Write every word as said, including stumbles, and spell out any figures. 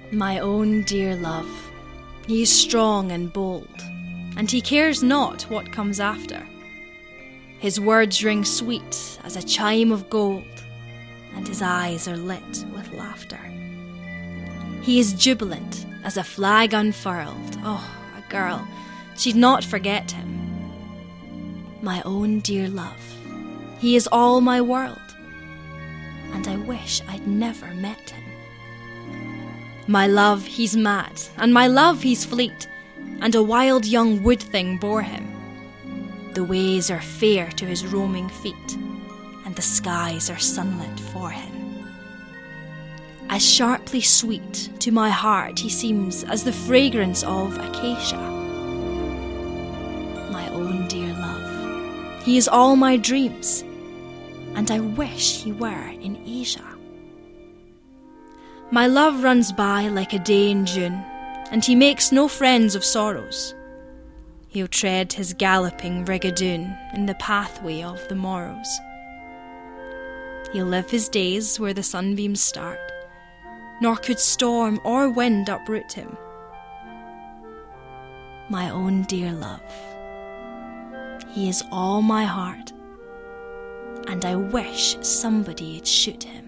My own dear love, he is strong and bold, and he cares not what comes after. His words ring sweet as a chime of gold, and his eyes are lit with laughter. He is jubilant as a flag unfurled. Oh, a girl, she'd not forget him. My own dear love, he is all my world, and I wish I'd never met him. My love, he's mad, and my love, he's fleet, and a wild young wood thing bore him. The ways are fair to his roaming feet, and the skies are sunlit for him. As sharply sweet to my heart he seems as the fragrance of acacia. My own dear love, he is all my dreams, and I wish he were in Asia. My love runs by like a day in June, and he makes no friends of sorrows. He'll tread his galloping rigadoon in the pathway of the morrows. He'll live his days where the sunbeams start, nor could storm or wind uproot him. My own dear love, he is all my heart, and I wish somebody'd shoot him.